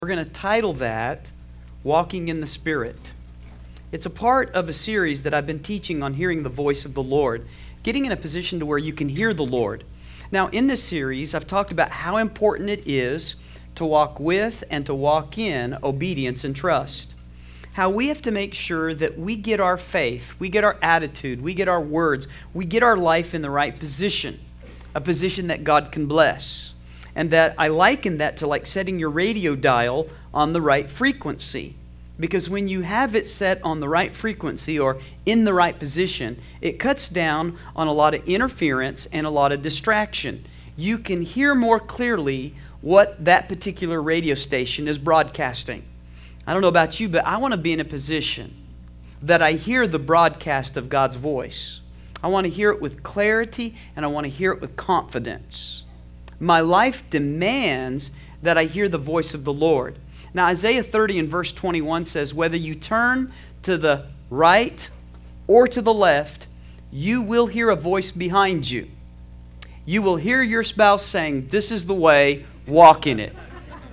We're going to title that Walking in the Spirit. It's a part of a series that I've been teaching on hearing the voice of the Lord, getting in a position to where you can hear the Lord. Now, in this series, I've talked about how important it is to walk with and to walk in obedience and trust. How we have to make sure that we get our faith, we get our attitude, we get our words, we get our life in the right position, a position that God can bless. And that I liken that to like setting your radio dial on the right frequency. Because when you have it set on the right frequency or in the right position, it cuts down on a lot of interference and a lot of distraction. You can hear more clearly what that particular radio station is broadcasting. I don't know about you, but I want to be in a position that I hear the broadcast of God's voice. I want to hear it with clarity and I want to hear it with confidence. My life demands that I hear the voice of the Lord. Now, Isaiah 30 and verse 21 says, whether you turn to the right or to the left, you will hear a voice behind you. You will hear your spouse saying, this is the way, walk in it.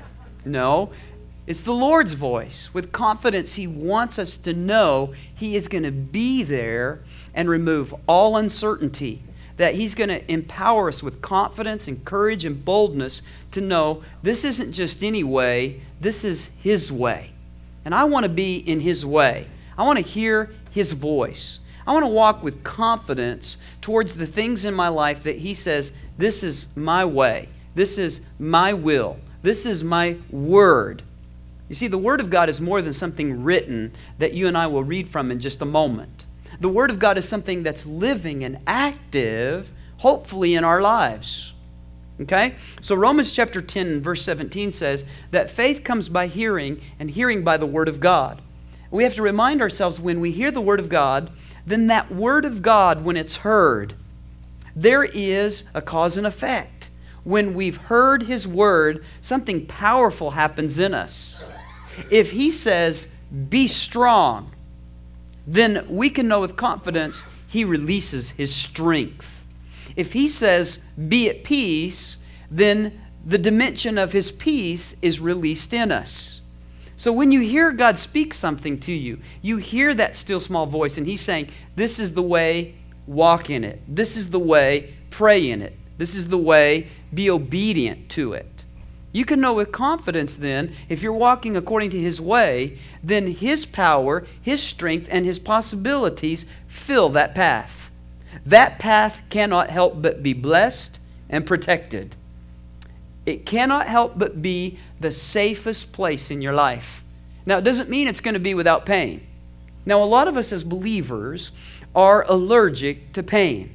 No, it's the Lord's voice. With confidence, He wants us to know He is going to be there and remove all uncertainty. That He's going to empower us with confidence and courage and boldness to know this isn't just any way, this is His way. And I want to be in His way. I want to hear His voice. I want to walk with confidence towards the things in my life that He says, this is my way, this is my will, this is my word. You see, the Word of God is more than something written that you and I will read from in just a moment. The Word of God is something that's living and active, hopefully, in our lives. Okay? So Romans chapter 10 and verse 17 says that faith comes by hearing, and hearing by the Word of God. We have to remind ourselves when we hear the Word of God, then that Word of God, when it's heard, there is a cause and effect. When we've heard His Word, something powerful happens in us. If He says, be strong, then we can know with confidence He releases His strength. If He says, be at peace, then the dimension of His peace is released in us. So when you hear God speak something to you, you hear that still small voice and He's saying, this is the way, walk in it. This is the way, pray in it. This is the way, be obedient to it. You can know with confidence then, if you're walking according to His way, then His power, His strength, and His possibilities fill that path. That path cannot help but be blessed and protected. It cannot help but be the safest place in your life. Now, it doesn't mean it's going to be without pain. Now, a lot of us as believers are allergic to pain.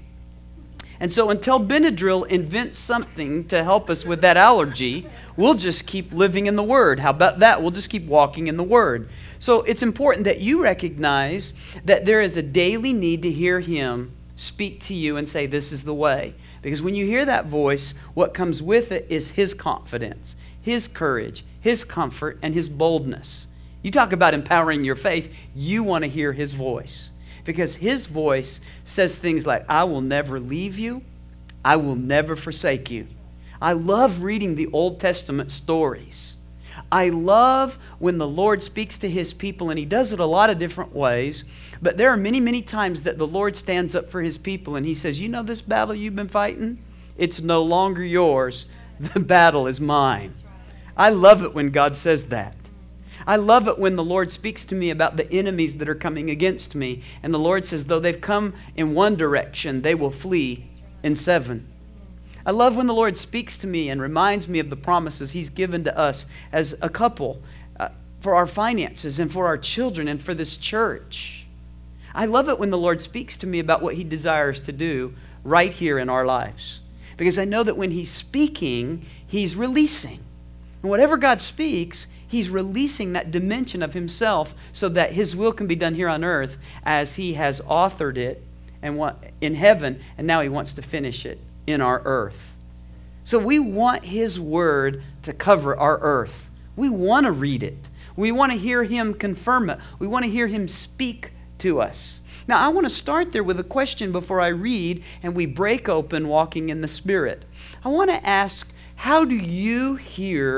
And so until Benadryl invents something to help us with that allergy, we'll just keep living in the Word. How about that? We'll just keep walking in the Word. So it's important that you recognize that there is a daily need to hear Him speak to you and say, this is the way. Because when you hear that voice, what comes with it is His confidence, His courage, His comfort, and His boldness. You talk about empowering your faith, you want to hear His voice. Because His voice says things like, I will never leave you. I will never forsake you. I love reading the Old Testament stories. I love when the Lord speaks to His people, and He does it a lot of different ways. But there are many, many times that the Lord stands up for His people, and He says, you know this battle you've been fighting? It's no longer yours. The battle is mine. I love it when God says that. I love it when the Lord speaks to me about the enemies that are coming against me. And the Lord says, though they've come in one direction, they will flee in seven. I love when the Lord speaks to me and reminds me of the promises He's given to us as a couple for our finances and for our children and for this church. I love it when the Lord speaks to me about what He desires to do right here in our lives. Because I know that when He's speaking, He's releasing. And whatever God speaks, He's releasing that dimension of Himself so that His will can be done here on earth as He has authored it and in heaven, and now He wants to finish it in our earth. So we want His Word to cover our earth. We want to read it. We want to hear Him confirm it. We want to hear Him speak to us. Now, I want to start there with a question before I read and we break open walking in the Spirit. I want to ask, how do you hear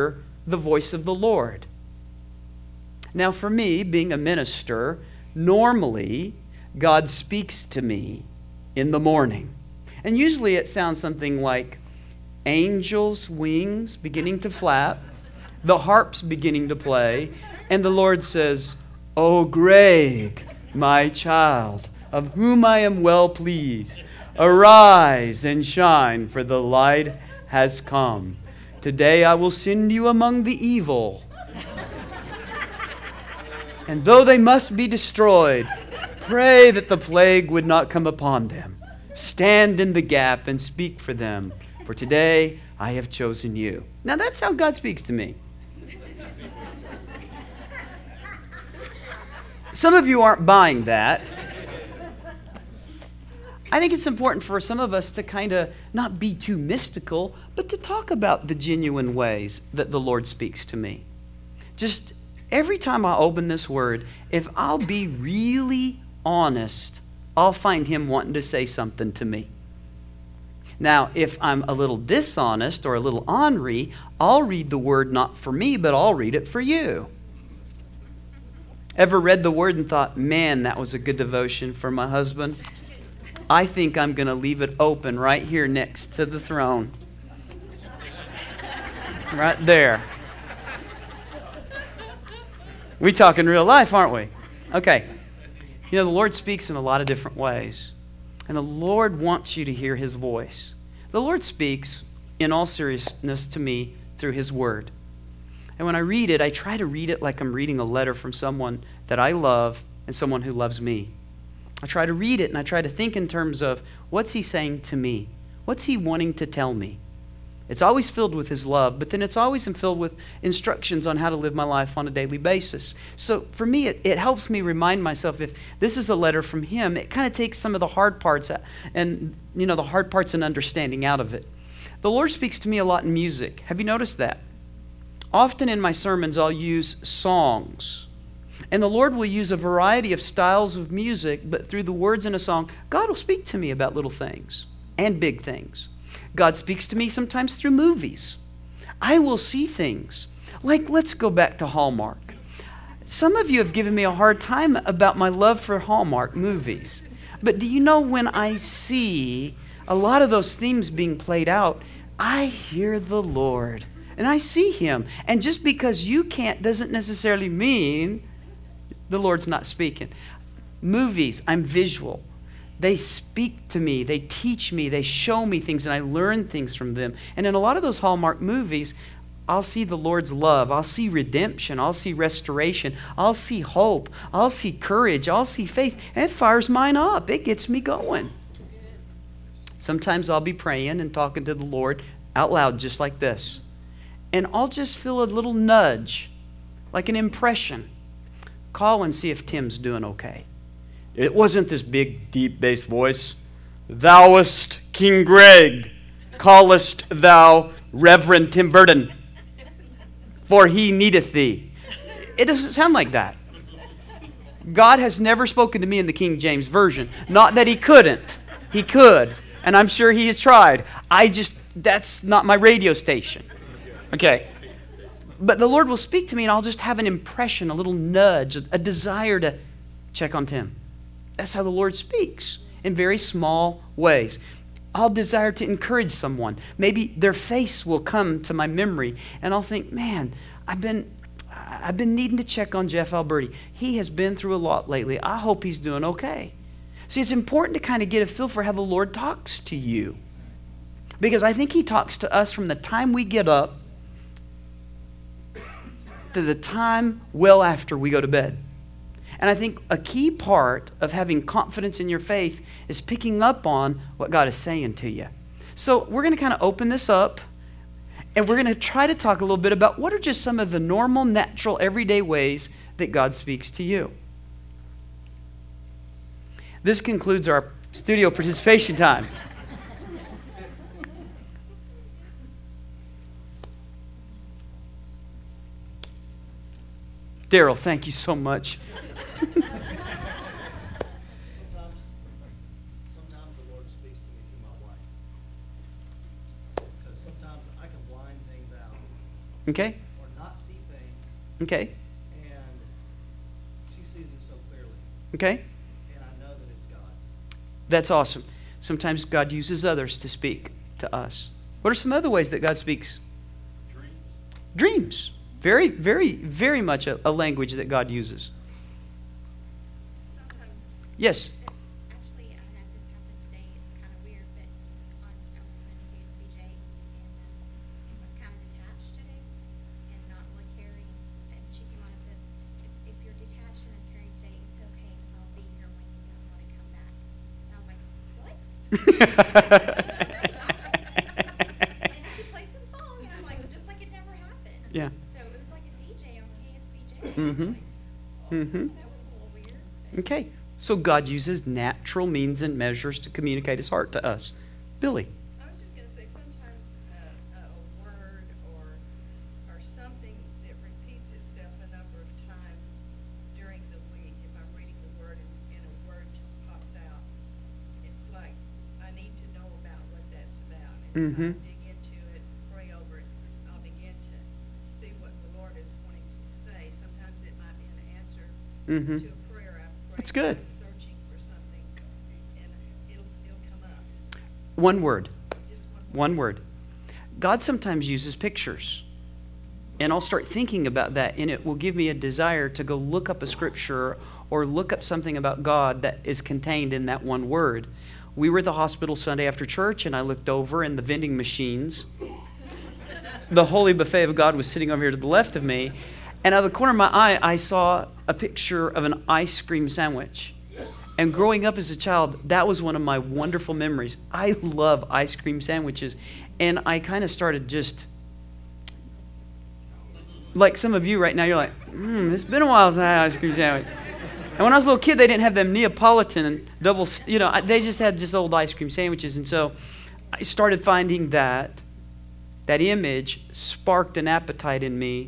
the voice of the Lord. Now, for me, being a minister, normally God speaks to me in the morning. And usually it sounds something like angels' wings beginning to flap, the harps beginning to play, and the Lord says, "O Greg, my child, of whom I am well pleased, arise and shine, for the light has come. Today I will send you among the evil. And though they must be destroyed, pray that the plague would not come upon them. Stand in the gap and speak for them, for today I have chosen you." Now that's how God speaks to me. Some of you aren't buying that. I think it's important for some of us to kind of not be too mystical, but to talk about the genuine ways that the Lord speaks to me. Just every time I open this word, if I'll be really honest, I'll find Him wanting to say something to me. Now, if I'm a little dishonest or a little ornery, I'll read the word not for me, but I'll read it for you. Ever read the word and thought, man, that was a good devotion for my husband? I think I'm going to leave it open right here next to the throne. Right there. We talk in real life, aren't we? Okay. You know, the Lord speaks in a lot of different ways. And the Lord wants you to hear His voice. The Lord speaks, in all seriousness, to me through His Word. And when I read it, I try to read it like I'm reading a letter from someone that I love and someone who loves me. I try to read it and I try to think in terms of, what's He saying to me? What's He wanting to tell me? It's always filled with His love, but then it's always filled with instructions on how to live my life on a daily basis. So for me, it helps me remind myself, if this is a letter from Him, it kind of takes some of the hard parts and, the hard parts and understanding out of it. The Lord speaks to me a lot in music. Have you noticed that? Often in my sermons, I'll use songs. And the Lord will use a variety of styles of music, but through the words in a song, God will speak to me about little things and big things. God speaks to me sometimes through movies. I will see things. Like, let's go back to Hallmark. Some of you have given me a hard time about my love for Hallmark movies. But do you know, when I see a lot of those themes being played out, I hear the Lord and I see Him. And just because you can't doesn't necessarily mean the Lord's not speaking. Movies, I'm visual. They speak to me, they teach me, they show me things, and I learn things from them. And in a lot of those Hallmark movies, I'll see the Lord's love, I'll see redemption, I'll see restoration, I'll see hope, I'll see courage, I'll see faith. And it fires mine up, it gets me going. Sometimes I'll be praying and talking to the Lord out loud just like this. And I'll just feel a little nudge, like an impression. Call and see if Tim's doing okay. It wasn't this big, deep bass voice. "Thouest King Greg, callest thou Reverend Tim Burton, for he needeth thee." It doesn't sound like that. God has never spoken to me in the King James Version. Not that He couldn't. He could. And I'm sure He has tried. That's not my radio station. Okay. But the Lord will speak to me and I'll just have an impression, a little nudge, a desire to check on Tim. That's how the Lord speaks, in very small ways. I'll desire to encourage someone. Maybe their face will come to my memory and I'll think, man, I've been needing to check on Jeff Alberti. He has been through a lot lately. I hope he's doing okay. See, it's important to kind of get a feel for how the Lord talks to you. Because I think He talks to us from the time we get up to the time well after we go to bed. And I think a key part of having confidence in your faith is picking up on what God is saying to you. So we're going to kind of open this up, and we're going to try to talk a little bit about what are just some of the normal, natural, everyday ways that God speaks to you. This concludes our studio participation time. Daryl, thank you so much. Sometimes the Lord speaks to me through my wife. Because sometimes I can whine things out. Okay? Or Okay. And she sees it so clearly. Okay. And I know that it's God. That's awesome. Sometimes God uses others to speak to us. What are some other ways that God speaks? Dreams. Very, very, very much a language that God uses. Sometimes, Yes. actually, I had this happen today. It's kind of weird, but I was listening to KSBJ and was kind of detached today and not really caring. And she came on and says, if you're detached and caring today, it's okay because I'll be here when you want to come back. And I was like, what? And then she plays some song, and I'm like, just like it never happened. Yeah. So it was like a DJ on KSBJ. Mm-hmm. Mm-hmm. That was a little weird. but- Okay. So God uses natural means and measures to communicate his heart to us. Billy. I was just gonna say, sometimes a word or something that repeats itself a number of times during the week, if I'm reading the word and a word just pops out, it's like, I need to know about what that's about. And if I Mhm. dig into it, pray over it, I'll begin to see what the Lord is wanting to say. Sometimes it might be an answer Mm-hmm. to a prayer I've prayed. That's good. I'm searching for something, and it'll come up. One word. Just One word. God sometimes uses pictures. And I'll start thinking about that, and it will give me a desire to go look up a scripture or look up something about God that is contained in that one word. We were at the hospital Sunday after church, and I looked over, and the vending machines, the holy buffet of God was sitting over here to the left of me. And out of the corner of my eye, I saw a picture of an ice cream sandwich. And growing up as a child, that was one of my wonderful memories. I love ice cream sandwiches. And I kind of started just, like some of you right now, you're like, it's been a while since I had an ice cream sandwich. And when I was a little kid, they didn't have them Neapolitan and double, they just had just old ice cream sandwiches. And so I started finding that image sparked an appetite in me.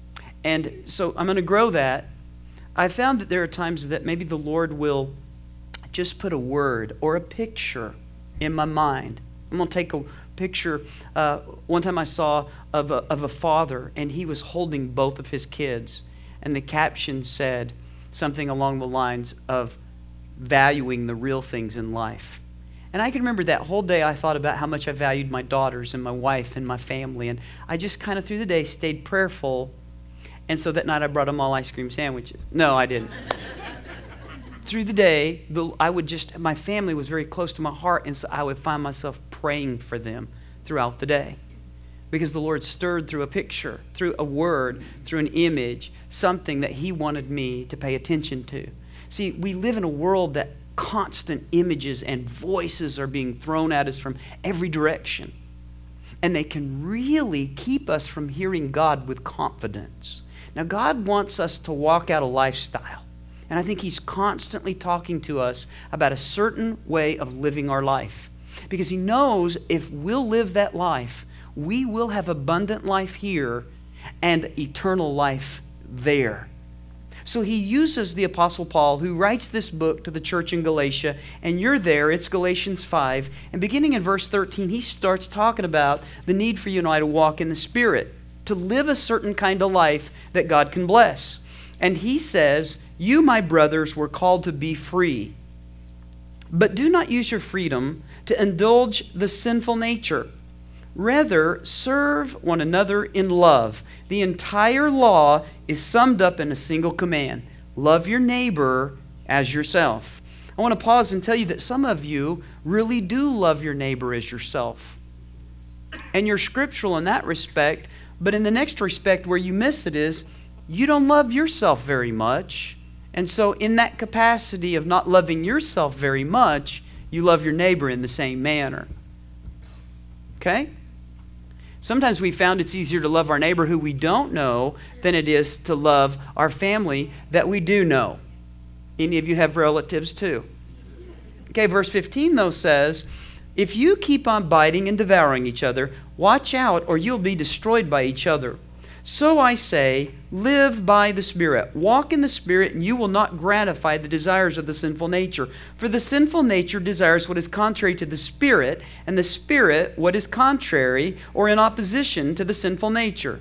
And so I'm going to grow that. I found that there are times that maybe the Lord will just put a word or a picture in my mind. I'm going to take a picture. One time I saw of a father, and he was holding both of his kids. And the caption said something along the lines of valuing the real things in life. And I can remember that whole day I thought about how much I valued my daughters and my wife and my family. And I just kind of through the day stayed prayerful. And so that night I brought them all ice cream sandwiches. No, I didn't. Through the day, my family was very close to my heart, and so I would find myself praying for them throughout the day. Because the Lord stirred through a picture, through a word, through an image, something that He wanted me to pay attention to. See, we live in a world that constant images and voices are being thrown at us from every direction. And they can really keep us from hearing God with confidence. Now, God wants us to walk out a lifestyle. And I think He's constantly talking to us about a certain way of living our life. Because He knows if we'll live that life, we will have abundant life here and eternal life there. So He uses the Apostle Paul, who writes this book to the church in Galatia, and you're there, it's Galatians 5, and beginning in verse 13, he starts talking about the need for you and I to walk in the Spirit, to live a certain kind of life that God can bless. And he says, you, my brothers, were called to be free, but do not use your freedom to indulge the sinful nature. Rather, serve one another in love. The entire law is summed up in a single command. Love your neighbor as yourself. I want to pause and tell you that some of you really do love your neighbor as yourself. And you're scriptural in that respect, but in the next respect where you miss it is, you don't love yourself very much. And so in that capacity of not loving yourself very much, you love your neighbor in the same manner. Okay? Sometimes we found it's easier to love our neighbor who we don't know than it is to love our family that we do know. Any of you have relatives too? Okay, verse 15 though says, if you keep on biting and devouring each other, watch out or you'll be destroyed by each other. So I say, live by the Spirit. Walk in the Spirit, and you will not gratify the desires of the sinful nature. For the sinful nature desires what is contrary to the Spirit, and the Spirit what is contrary or in opposition to the sinful nature.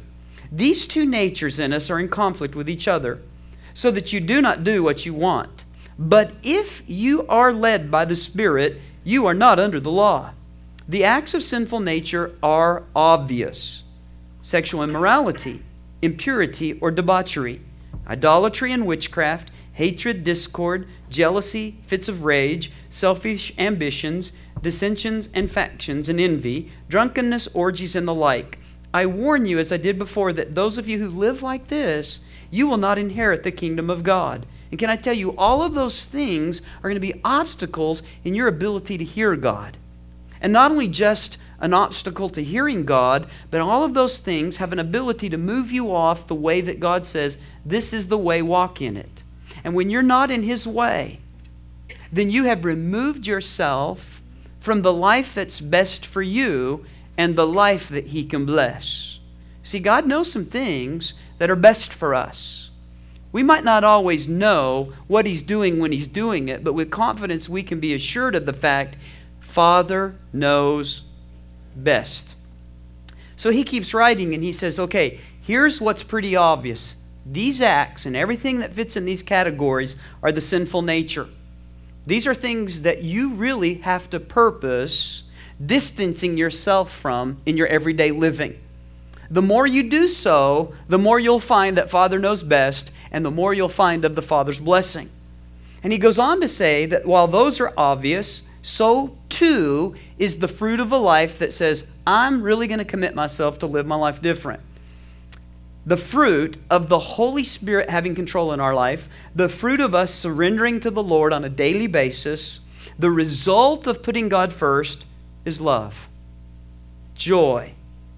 These two natures in us are in conflict with each other, so that you do not do what you want. But if you are led by the Spirit, you are not under the law. The acts of sinful nature are obvious: sexual immorality, impurity or debauchery, idolatry and witchcraft, hatred, discord, jealousy, fits of rage, selfish ambitions, dissensions and factions and envy, drunkenness, orgies, and the like. I warn you, as I did before, that those of you who live like this, you will not inherit the kingdom of God. And can I tell you, all of those things are going to be obstacles in your ability to hear God. And not only just an obstacle to hearing God, but all of those things have an ability to move you off the way that God says, this is the way, walk in it. And when you're not in His way, then you have removed yourself from the life that's best for you and the life that He can bless. See, God knows some things that are best for us. We might not always know what He's doing when He's doing it, but with confidence we can be assured of the fact, Father knows best. So he keeps writing and he says, okay, here's what's pretty obvious. These acts and everything that fits in these categories are the sinful nature. These are things that you really have to purpose distancing yourself from in your everyday living. The more you do so, the more you'll find that Father knows best, and the more you'll find of the Father's blessing. And he goes on to say that while those are obvious, so too is the fruit of a life that says, I'm really going to commit myself to live my life different. The fruit of the Holy Spirit having control in our life, the fruit of us surrendering to the Lord on a daily basis, the result of putting God first is love, joy,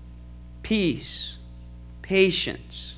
peace, patience,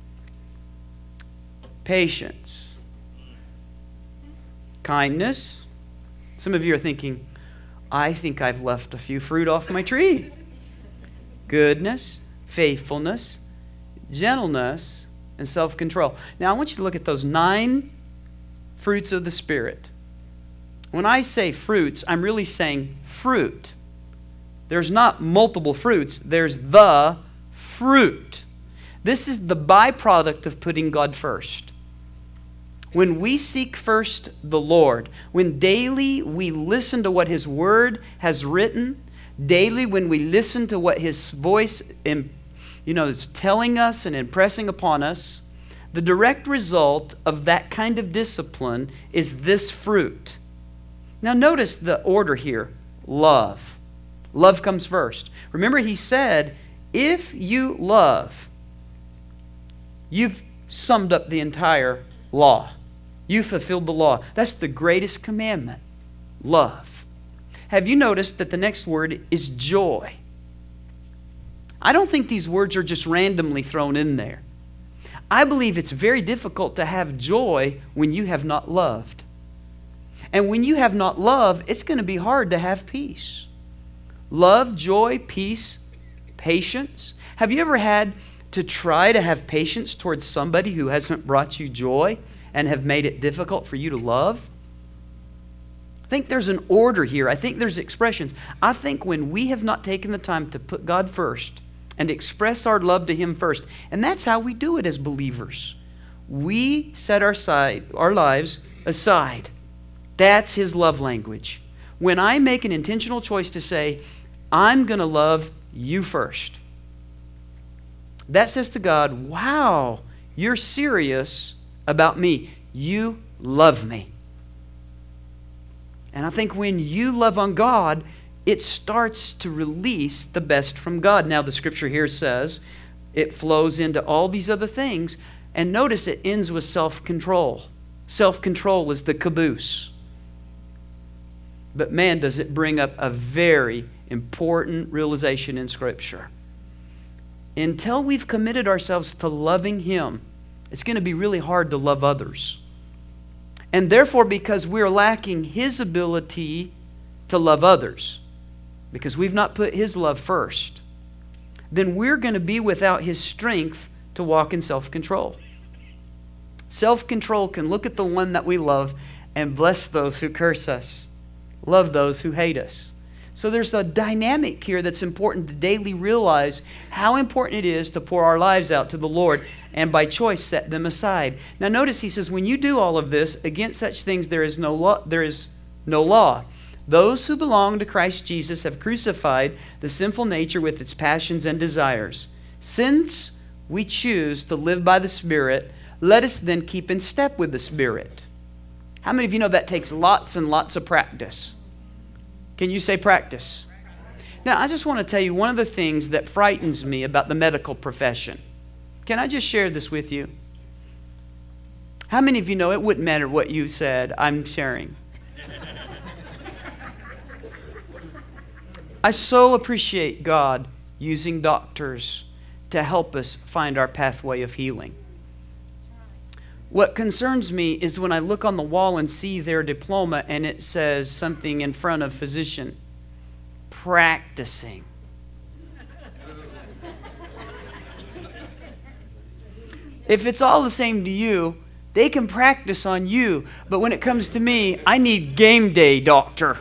kindness. Some of you are thinking, I think I've left a few fruit off my tree. Goodness, faithfulness, gentleness, and self-control. Now I want you to look at those 9 fruits of the Spirit. When I say fruits, I'm really saying fruit. There's not multiple fruits. There's the fruit. This is the byproduct of putting God first. When we seek first the Lord, when daily we listen to what His Word has written, daily when we listen to what His voice is telling us and impressing upon us, the direct result of that kind of discipline is this fruit. Now notice the order here. Love. Love comes first. Remember, He said, if you love, you've summed up the entire law. You fulfilled the law. That's the greatest commandment. Love. Have you noticed that the next word is joy? I don't think these words are just randomly thrown in there. I believe it's very difficult to have joy when you have not loved. And when you have not loved, it's going to be hard to have peace. Love, joy, peace, patience. Have you ever had to try to have patience towards somebody who hasn't brought you joy and have made it difficult for you to love? I think there's an order here. I think there's expressions. I think when we have not taken the time to put God first and express our love to Him first, and that's how we do it as believers. We set our lives aside. That's His love language. When I make an intentional choice to say, I'm going to love you first, that says to God, wow, you're serious about me. You love me. And I think when you love on God, it starts to release the best from God. Now the scripture here says it flows into all these other things. And notice it ends with self-control. Self-control is the caboose. But man, does it bring up a very important realization in Scripture. Until we've committed ourselves to loving Him, it's going to be really hard to love others. And therefore, because we're lacking His ability to love others, because we've not put His love first, then we're going to be without His strength to walk in self-control. Self-control can look at the one that we love and bless those who curse us, love those who hate us. So there's a dynamic here that's important to daily realize how important it is to pour our lives out to the Lord and by choice set them aside. Now notice he says, when you do all of this, against such things there is no law. Those who belong to Christ Jesus have crucified the sinful nature with its passions and desires. Since we choose to live by the Spirit, let us then keep in step with the Spirit. How many of you know that takes lots and lots of practice? Can you say practice? Now, I just want to tell you one of the things that frightens me about the medical profession. Can I just share this with you? How many of you know it wouldn't matter what you said, I'm sharing? I so appreciate God using doctors to help us find our pathway of healing. What concerns me is when I look on the wall and see their diploma and it says something in front of physician, practicing. If it's all the same to you, they can practice on you. But when it comes to me, I need game day doctor.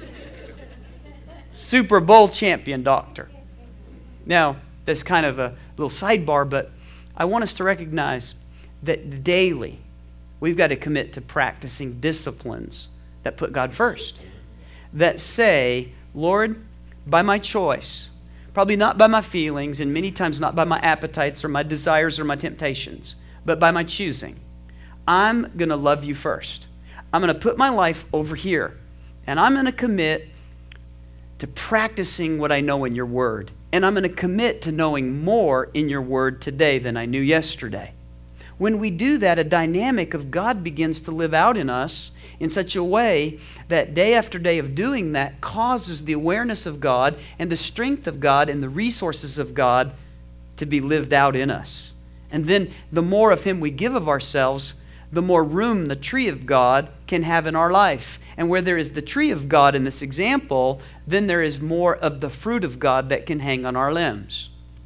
Super Bowl champion doctor. Now, that's kind of a little sidebar, but I want us to recognize that daily we've got to commit to practicing disciplines that put God first. That say, Lord, by my choice, probably not by my feelings, and many times not by my appetites or my desires or my temptations, but by my choosing, I'm going to love you first. I'm going to put my life over here, and I'm going to commit to practicing what I know in your word. And I'm going to commit to knowing more in your word today than I knew yesterday. When we do that, a dynamic of God begins to live out in us in such a way that day after day of doing that causes the awareness of God and the strength of God and the resources of God to be lived out in us. And then the more of Him we give of ourselves, the more room the tree of God can have in our life. And where there is the tree of God in this example, then there is more of the fruit of God that can hang on our limbs.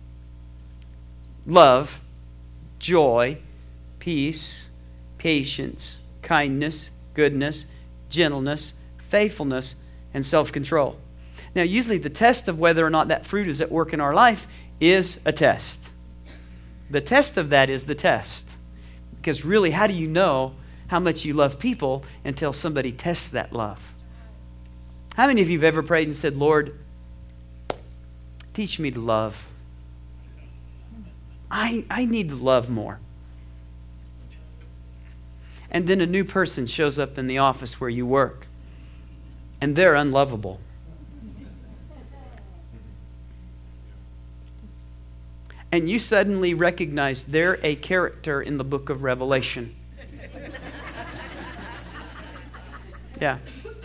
Love, joy, peace, patience, kindness, goodness, gentleness, faithfulness, and self-control. Now, usually the test of whether or not that fruit is at work in our life is a test. The test of that is the test. Because really, how do you know how much you love people until somebody tests that love? How many of you have ever prayed and said, Lord, teach me to love. I need to love more. And then a new person shows up in the office where you work, and they're unlovable. And you suddenly recognize they're a character in the book of Revelation. Yeah.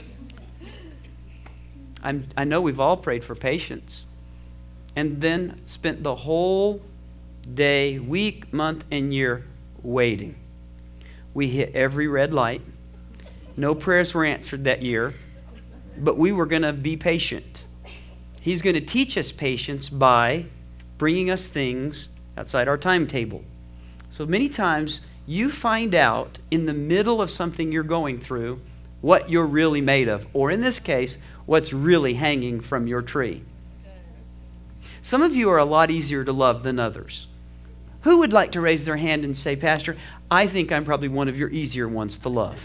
I know we've all prayed for patience. And then spent the whole day, week, month, and year waiting. We hit every red light. No prayers were answered that year. But we were going to be patient. He's going to teach us patience by bringing us things outside our timetable. So many times you find out in the middle of something you're going through what you're really made of, or in this case, what's really hanging from your tree. Some of you are a lot easier to love than others. Who would like to raise their hand and say, Pastor, I think I'm probably one of your easier ones to love?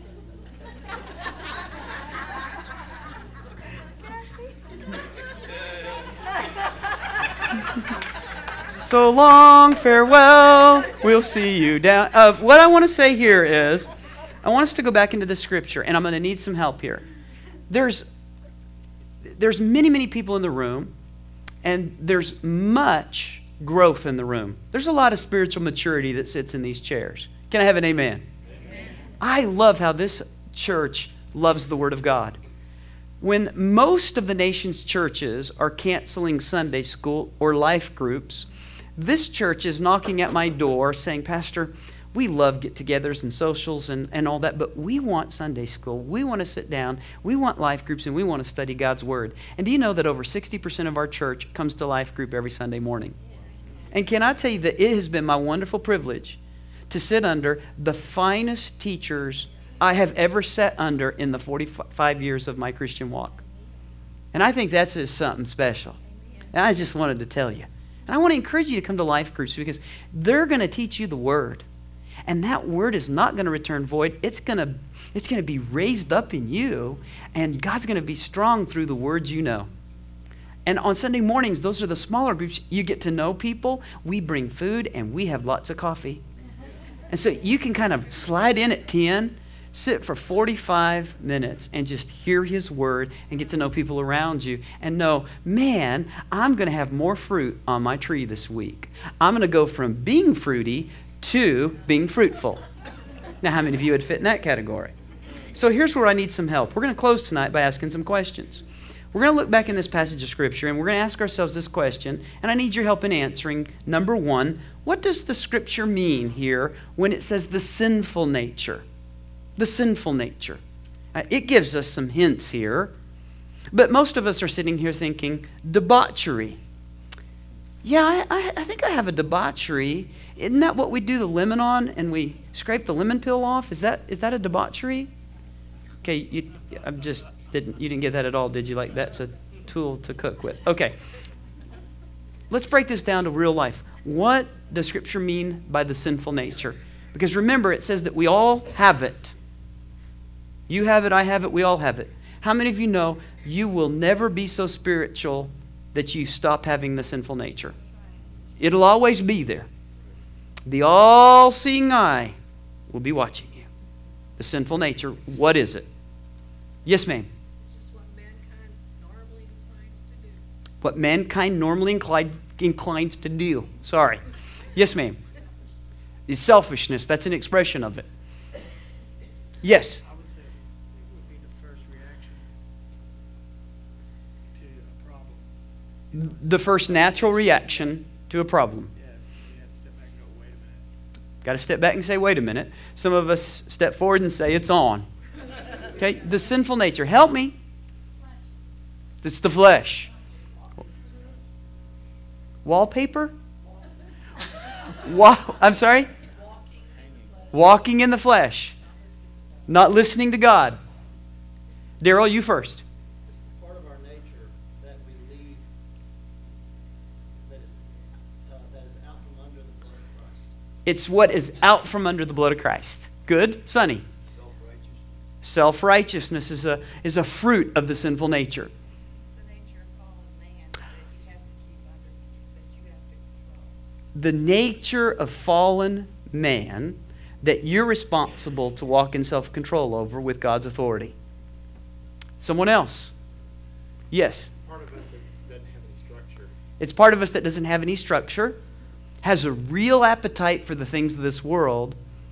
So long, farewell, we'll see you down. What I want to say here is, I want us to go back into the scripture, and I'm going to need some help here. There's many, many people in the room, and there's much growth in the room. There's a lot of spiritual maturity that sits in these chairs. Can I have an amen? Amen. I love how this church loves the Word of God. When most of the nation's churches are canceling Sunday school or life groups, this church is knocking at my door saying, Pastor, we love get-togethers and socials and all that, but we want Sunday school. We want to sit down. We want life groups, and we want to study God's Word. And do you know that over 60% of our church comes to life group every Sunday morning? And can I tell you that it has been my wonderful privilege to sit under the finest teachers I have ever sat under in the 45 years of my Christian walk. And I think that's just something special. And I just wanted to tell you. And I want to encourage you to come to life groups because they're going to teach you the Word. And that Word is not going to return void. It's going to be raised up in you, and God's going to be strong through the words you know. And on Sunday mornings, those are the smaller groups. You get to know people. We bring food, and we have lots of coffee. And so you can kind of slide in at 10, sit for 45 minutes, and just hear His Word and get to know people around you and know, man, I'm going to have more fruit on my tree this week. I'm going to go from being fruity to being fruitful. Now, how many of you would fit in that category? So here's where I need some help. We're going to close tonight by asking some questions. We're going to look back in this passage of Scripture, and we're going to ask ourselves this question, and I need your help in answering. Number one, what does the Scripture mean here when it says the sinful nature? The sinful nature. It gives us some hints here, but most of us are sitting here thinking, debauchery. Yeah, I think I have a debauchery. Isn't that what we do the lemon on, and we scrape the lemon peel off? Is that a debauchery? Okay, you didn't get that at all, did you? Like that's a tool to cook with. Okay. Let's break this down to real life. What does Scripture mean by the sinful nature? Because remember, it says that we all have it. You have it, I have it, we all have it. How many of you know you will never be so spiritual that you stop having the sinful nature? It'll always be there. The all-seeing eye will be watching you. The sinful nature, what is it? Yes, ma'am. It's just what mankind normally inclines to do. What mankind normally inclines to do. Sorry. Yes, ma'am. It's selfishness. That's an expression of it. Yes. I would say it would be the first reaction to a problem. The first natural reaction to a problem. Yes, you have to step back and go, wait a minute. Got to step back and say, wait a minute. Some of us step forward and say, it's on. Okay, the sinful nature. Help me. It's the flesh. Wallpaper? I'm sorry? Walking in the flesh. Not listening to God. Daryl, you first. It's the part of our nature that we leave that is out from under the blood of Christ. It's what is out from under the blood of Christ. Good. Sonny. Self-righteousness is a fruit of the sinful nature. It's the nature of fallen man that you have to keep under, that you have to control. The nature of fallen man that you're responsible to walk in self-control over with God's authority. Someone else? Yes. Part of us that doesn't have any structure. It's part of us that doesn't have any structure, has a real appetite for the things of this world.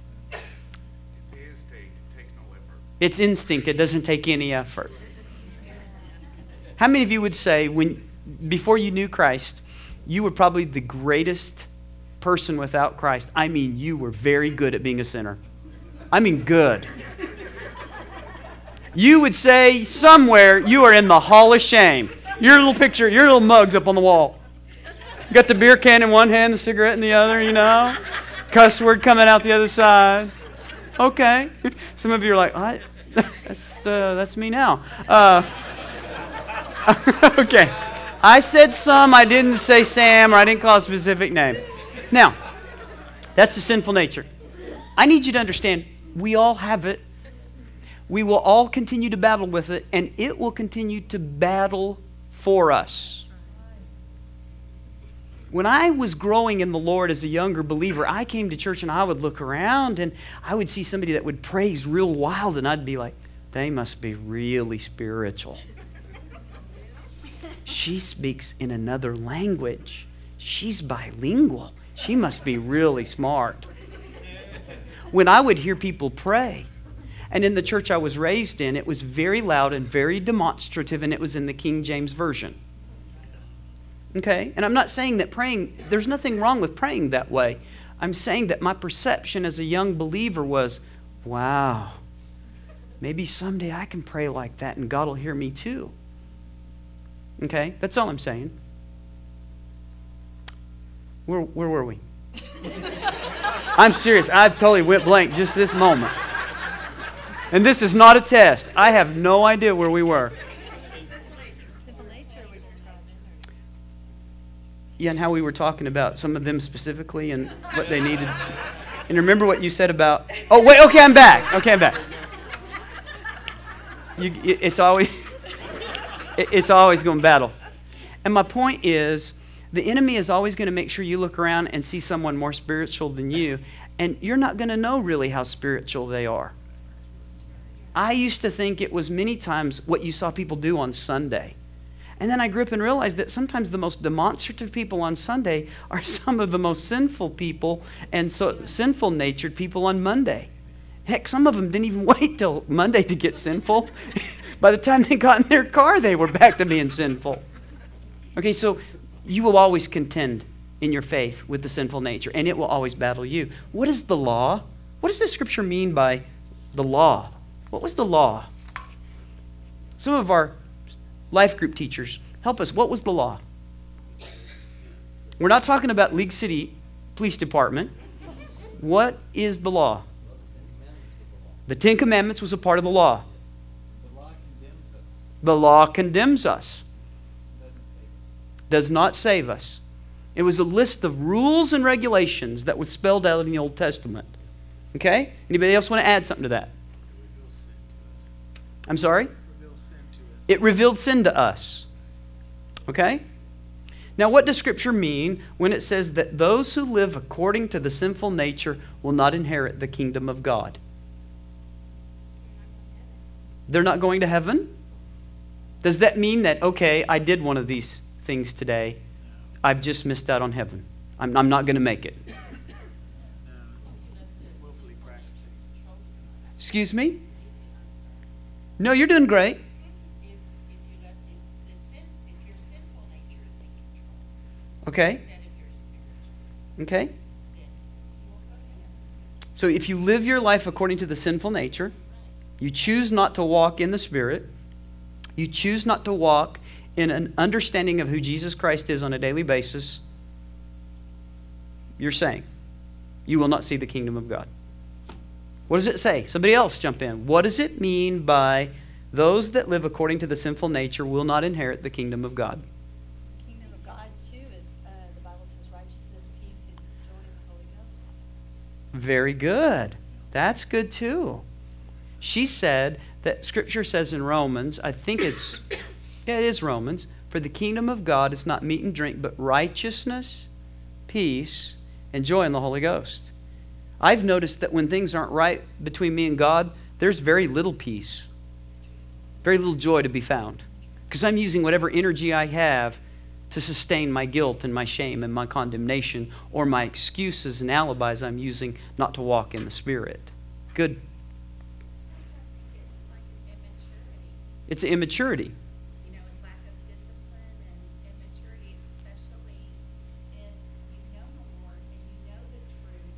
It's instinct. It doesn't take any effort. How many of you would say, before you knew Christ, you were probably the greatest person without Christ? I mean, you were very good at being a sinner. I mean, good. You would say somewhere you are in the Hall of Shame. Your little picture, your little mug's up on the wall. You got the beer can in one hand, the cigarette in the other, you know. Cuss word coming out the other side. Okay. Some of you are like, that's me now. Okay. I said some. I didn't say Sam, or I didn't call a specific name. Now, that's the sinful nature. I need you to understand, we all have it. We will all continue to battle with it, and it will continue to battle for us. When I was growing in the Lord as a younger believer, I came to church and I would look around and I would see somebody that would praise real wild, and I'd be like, they must be really spiritual. She speaks in another language. She's bilingual. She must be really smart. When I would hear people pray, and in the church I was raised in, it was very loud and very demonstrative, and it was in the King James Version. Okay? And I'm not saying that there's nothing wrong with praying that way. I'm saying that my perception as a young believer was, wow, maybe someday I can pray like that and God will hear me too. Okay? That's all I'm saying. Where were we? I'm serious. I totally went blank just this moment. And this is not a test. I have no idea where we were. Yeah, and how we were talking about some of them specifically and what they needed. And remember what you said about, oh, wait, okay, I'm back. Okay, I'm back. It's always going to battle. And my point is, the enemy is always going to make sure you look around and see someone more spiritual than you, and you're not going to know really how spiritual they are. I used to think it was many times what you saw people do on Sunday. And then I grew up and realized that sometimes the most demonstrative people on Sunday are some of the most sinful people and so sinful-natured people on Monday. Heck, some of them didn't even wait till Monday to get sinful. By the time they got in their car, they were back to being sinful. Okay, so you will always contend in your faith with the sinful nature, and it will always battle you. What is the law? What does the Scripture mean by the law? What was the law? Some of our life group teachers, help us. What was the law? We're not talking about League City Police Department. What is the law? The Ten Commandments was a part of the law. The law condemns us. Does not save us. It was a list of rules and regulations that was spelled out in the Old Testament. Okay? Anybody else want to add something to that? I'm sorry? It revealed sin to us. Okay? Now, what does Scripture mean when it says that those who live according to the sinful nature will not inherit the kingdom of God? They're not going to heaven? Does that mean that, okay, I did one of these things today, I've just missed out on heaven? I'm not going to make it. Excuse me? No, you're doing great. Okay. Okay. So if you live your life according to the sinful nature, you choose not to walk in the Spirit, you choose not to walk in an understanding of who Jesus Christ is on a daily basis, you're saying you will not see the kingdom of God. What does it say? Somebody else jump in. What does it mean by those that live according to the sinful nature will not inherit the kingdom of God? The kingdom of God, too, is, the Bible says, righteousness, peace, and joy in the Holy Ghost. Very good. That's good too. She said that Scripture says in Romans, I think it is Romans, for the kingdom of God is not meat and drink, but righteousness, peace, and joy in the Holy Ghost. I've noticed that when things aren't right between me and God, there's very little peace, very little joy to be found. Because I'm using whatever energy I have to sustain my guilt and my shame and my condemnation, or my excuses and alibis I'm using not to walk in the Spirit. Good. It's like an immaturity, It's immaturity. and lack of discipline and immaturity, especially if you know the Lord and you know the truth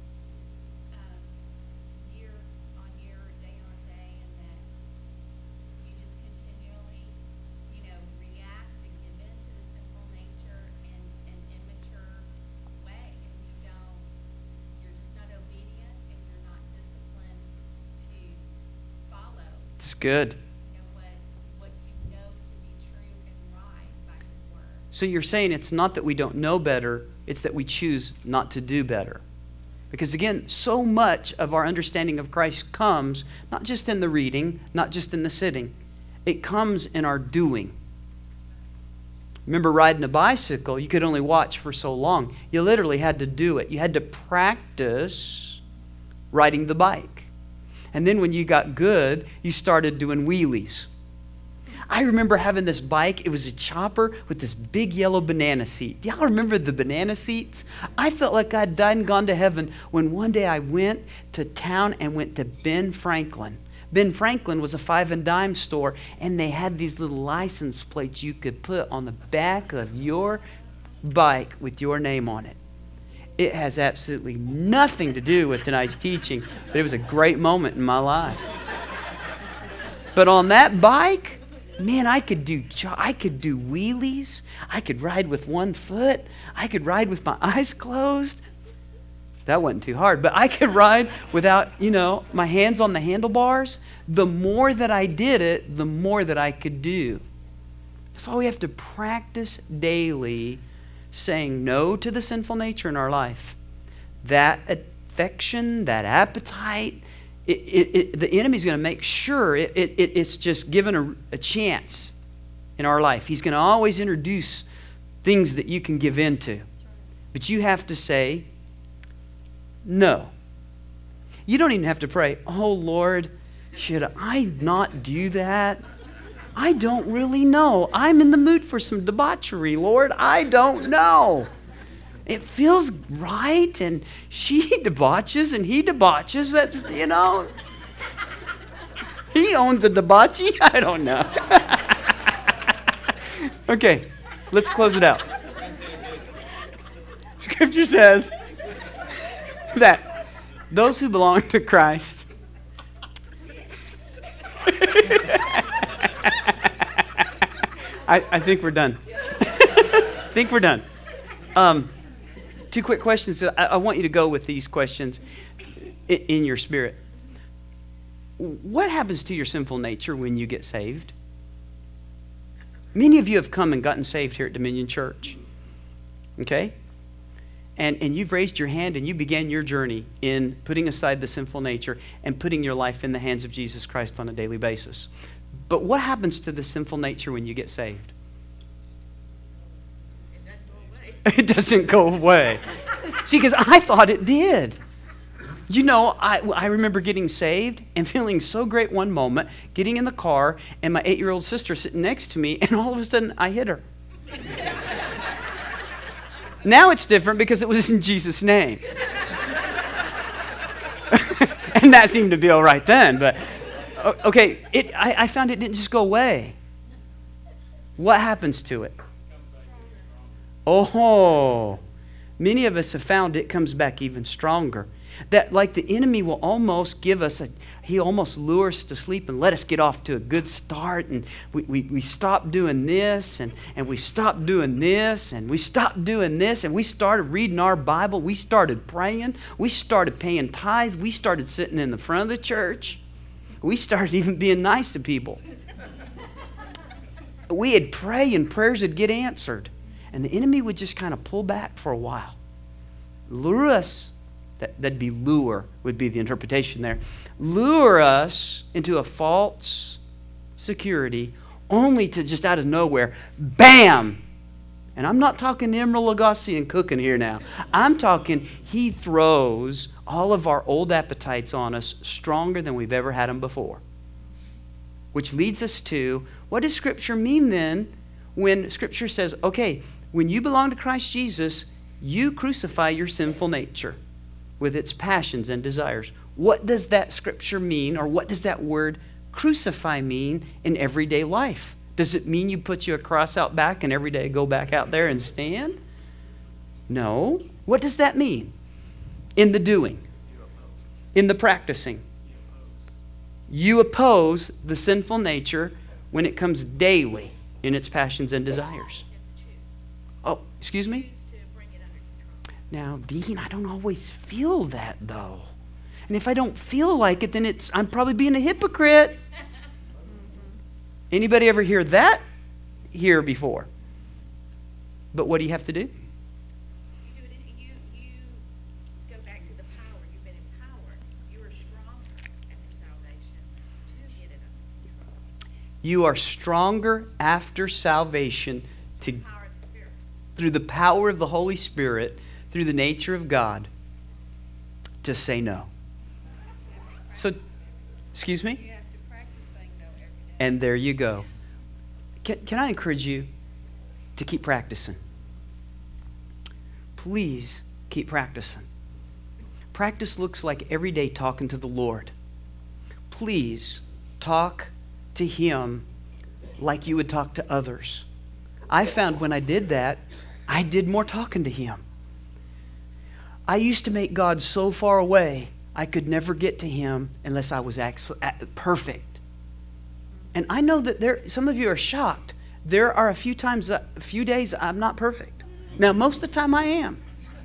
year on year, day on day, and that you just continually, react and give in to the sinful nature in an immature way, and you're just not obedient and you're not disciplined to follow. It's good. What you know to be true and right by His Word. So you're saying it's not that we don't know better, it's that we choose not to do better. Because again, so much of our understanding of Christ comes not just in the reading, not just in the sitting. It comes in our doing. Remember riding a bicycle, you could only watch for so long. You literally had to do it. You had to practice riding the bike. And then when you got good, you started doing wheelies. I remember having this bike. It was a chopper with this big yellow banana seat. Y'all remember the banana seats? I felt like I'd died and gone to heaven when one day I went to town and went to Ben Franklin. Ben Franklin was a 5 and dime store, and they had these little license plates you could put on the back of your bike with your name on it. It has absolutely nothing to do with tonight's teaching, but it was a great moment in my life. But on that bike, man, I could do wheelies. I could ride with one foot. I could ride with my eyes closed. That wasn't too hard, but I could ride without, my hands on the handlebars. The more that I did it, the more that I could do. So we have to practice daily saying no to the sinful nature in our life, that affection, that appetite, the enemy's going to make sure it's just given a chance in our life. He's going to always introduce things that you can give in to. But you have to say no. You don't even have to pray, oh Lord, should I not do that? I don't really know. I'm in the mood for some debauchery, Lord. I don't know. It feels right, and she debauches and he debauches. That, you know, he owns a debauchee. I don't know. Okay, let's close it out. Scripture says that those who belong to Christ I think we're done. I think we're done. Two quick questions. I want you to go with these questions in your spirit. What happens to your sinful nature when you get saved? Many of you have come and gotten saved here at Dominion Church. Okay? And you've raised your hand and you began your journey in putting aside the sinful nature and putting your life in the hands of Jesus Christ on a daily basis. But what happens to the sinful nature when you get saved? It doesn't go away. See, because I thought it did. You know, I remember getting saved and feeling so great one moment, getting in the car, and my 8-year-old sister sitting next to me, and all of a sudden I hit her. Now it's different because it was in Jesus' name. And that seemed to be all right then, but okay, I found it didn't just go away. What happens to it? Oh, many of us have found it comes back even stronger. That like the enemy will almost give us he almost lures us to sleep and let us get off to a good start, and we stop doing this and we stop doing this and we stop doing this, and we started reading our Bible, we started praying, we started paying tithes, we started sitting in the front of the church, we started even being nice to people. We'd pray and prayers would get answered, and the enemy would just kind of pull back for a while, lure us. That'd be lure, would be the interpretation there. Lure us into a false security, only to just out of nowhere, bam! And I'm not talking Emeril Lagasse and cooking here now. I'm talking he throws all of our old appetites on us stronger than we've ever had them before. Which leads us to, what does Scripture mean then when Scripture says, okay, when you belong to Christ Jesus, you crucify your sinful nature with its passions and desires. What does that scripture mean, or what does that word crucify mean in everyday life? Does it mean you put your cross out back and every day go back out there and stand? No. What does that mean? In the doing. In the practicing. You oppose the sinful nature when it comes daily in its passions and desires. Oh, excuse me? Now, Dean, I don't always feel that, though. And if I don't feel like it, then I'm probably being a hypocrite. Anybody ever hear that here before? But what do you have to do? You go back to the power. You've been empowered. You are stronger after salvation to get it up. You are stronger after salvation to, The power of the Spirit. through the power of the Holy Spirit, through the nature of God, to say no. So, excuse me? You have to practice saying no every day. And there you go. Can I encourage you to keep practicing? Please keep practicing. Practice looks like every day talking to the Lord. Please talk to Him like you would talk to others. I found when I did that, I did more talking to Him. I used to make God so far away, I could never get to Him unless I was perfect. And I know that some of you are shocked. There are a few days I'm not perfect. Now, most of the time I am.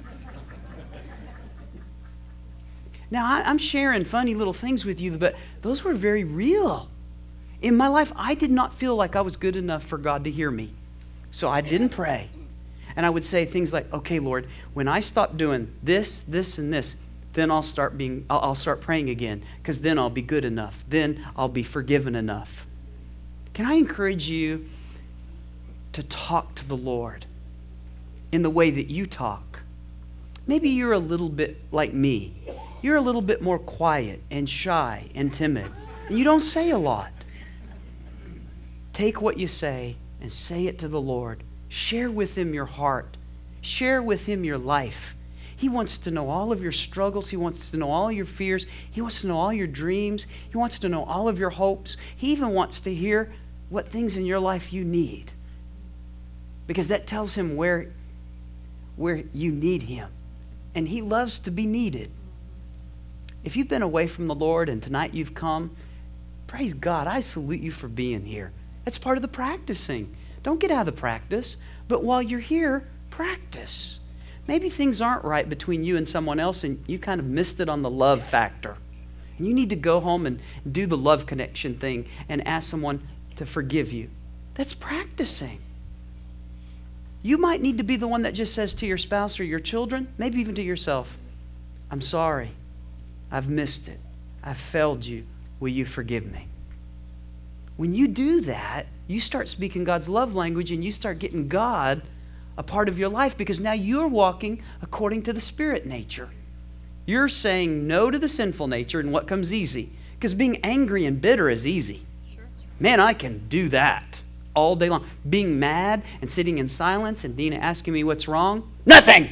Now, I'm sharing funny little things with you, but those were very real. In my life, I did not feel like I was good enough for God to hear me. So I didn't pray. And I would say things like, okay, Lord, when I stop doing this, this, and this, then I'll start praying again, because then I'll be good enough. Then I'll be forgiven enough. Can I encourage you to talk to the Lord in the way that you talk? Maybe you're a little bit like me. You're a little bit more quiet and shy and timid. And you don't say a lot. Take what you say and say it to the Lord. Share with Him your heart. Share with Him your life. He wants to know all of your struggles. He wants to know all your fears. He wants to know all your dreams. He wants to know all of your hopes. He even wants to hear what things in your life you need, because that tells Him where you need Him. And He loves to be needed. If you've been away from the Lord and tonight you've come, praise God. I salute you for being here. That's part of the practicing. Don't get out of the practice, but while you're here, practice. Maybe things aren't right between you and someone else and you kind of missed it on the love factor. And you need to go home and do the love connection thing and ask someone to forgive you. That's practicing. You might need to be the one that just says to your spouse or your children, maybe even to yourself, I'm sorry. I've missed it. I've failed you. Will you forgive me? When you do that, you start speaking God's love language and you start getting God a part of your life, because now you're walking according to the Spirit nature. You're saying no to the sinful nature and what comes easy. Because being angry and bitter is easy. Man, I can do that all day long. Being mad and sitting in silence and Dina asking me what's wrong, nothing!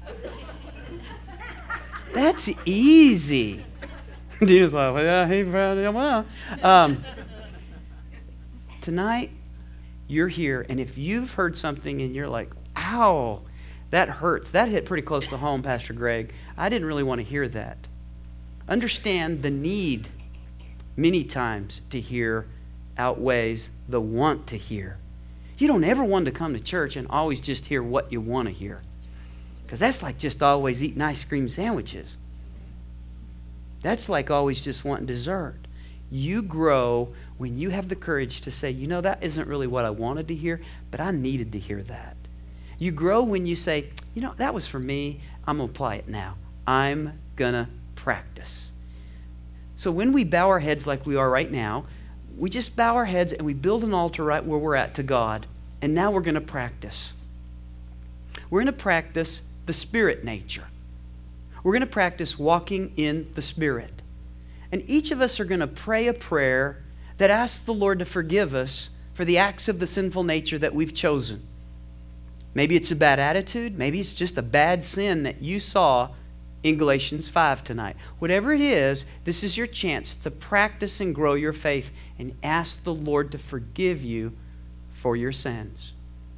That's easy. Dina's like, yeah, he probably well. Tonight, you're here, and if you've heard something and you're like, ow, that hurts. That hit pretty close to home, Pastor Greg. I didn't really want to hear that. Understand the need many times to hear outweighs the want to hear. You don't ever want to come to church and always just hear what you want to hear, because that's like just always eating ice cream sandwiches. That's like always just wanting dessert. You grow when you have the courage to say, you know, that isn't really what I wanted to hear, but I needed to hear that. You grow when you say, you know, that was for me. I'm going to apply it now. I'm going to practice. So when we bow our heads like we are right now, we just bow our heads and we build an altar right where we're at to God. And now we're going to practice. We're going to practice the Spirit nature. We're going to practice walking in the Spirit. And each of us are going to pray a prayer that asks the Lord to forgive us for the acts of the sinful nature that we've chosen. Maybe it's a bad attitude. Maybe it's just a bad sin that you saw in Galatians 5 tonight. Whatever it is, this is your chance to practice and grow your faith and ask the Lord to forgive you for your sins.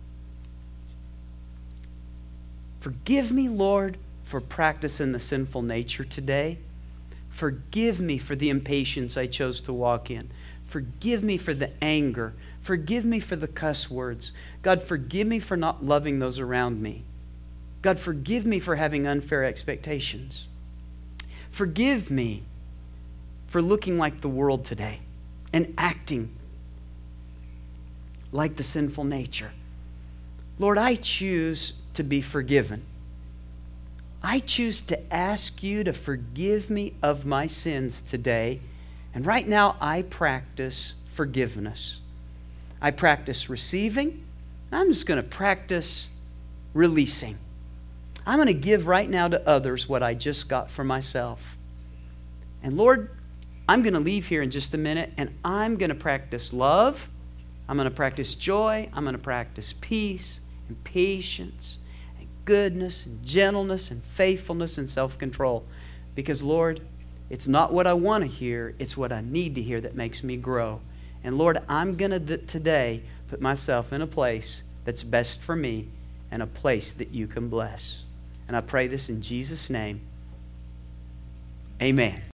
Forgive me, Lord, for practicing the sinful nature today. Forgive me for the impatience I chose to walk in. Forgive me for the anger. Forgive me for the cuss words. God, forgive me for not loving those around me. God, forgive me for having unfair expectations. Forgive me for looking like the world today and acting like the sinful nature. Lord, I choose to be forgiven. I choose to ask you to forgive me of my sins today. And right now, I practice forgiveness. I practice receiving. I'm just going to practice releasing. I'm going to give right now to others what I just got for myself. And Lord, I'm going to leave here in just a minute, and I'm going to practice love. I'm going to practice joy. I'm going to practice peace and patience and goodness and gentleness and faithfulness and self-control. Because, Lord, it's not what I want to hear, it's what I need to hear that makes me grow. And Lord, I'm going to today put myself in a place that's best for me and a place that you can bless. And I pray this in Jesus' name. Amen.